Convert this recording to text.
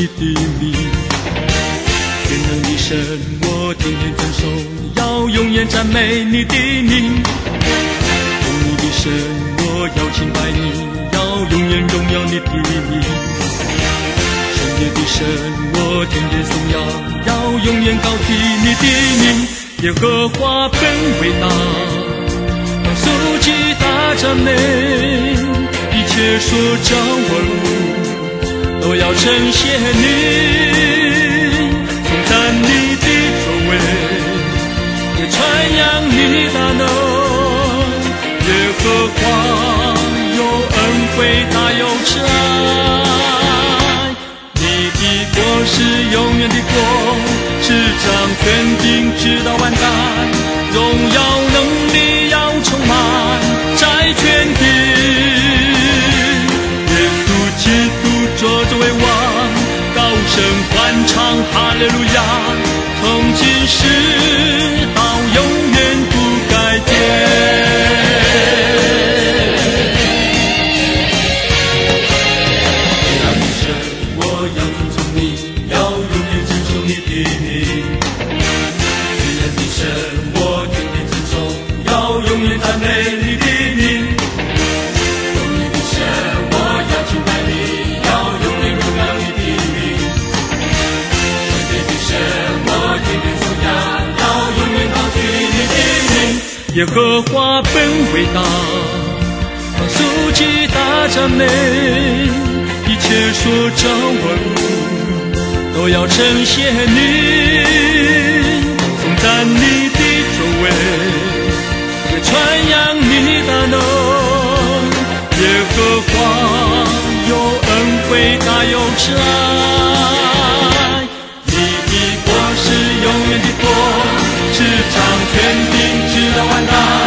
你的名。全能的神，我天天遵守，要永远赞美你的名。公义的神，我要敬拜你，要永远荣耀你的名。圣洁的神，我天天颂扬，要永远高举你的名。耶和华本伟大，当竖起大赞美，一切所造万物都要称谢你，颂赞你的作为，也传扬你大能。耶和华有恩惠，大有慈爱，你的国是永远的国，执掌权柄直到万代，荣耀能力要充满在全地。耶稣基督坐着为王，高声欢唱哈利路亚，从今世到永远不改变。我要遵从你，要永远遵守你的名。全能的神，我天天遵守，要永远赞美你的名。公义的神，我要敬拜你，要永远荣耀你的名。圣洁的神，我天天颂扬，要永远高举你的名。耶和华本伟大，当竖起大赞美，一切所造万物都要称谢你，颂赞你的作为，也传扬你大能。耶和华有恩惠，大有慈爱，你的国是永远的国，执掌权柄直到万代。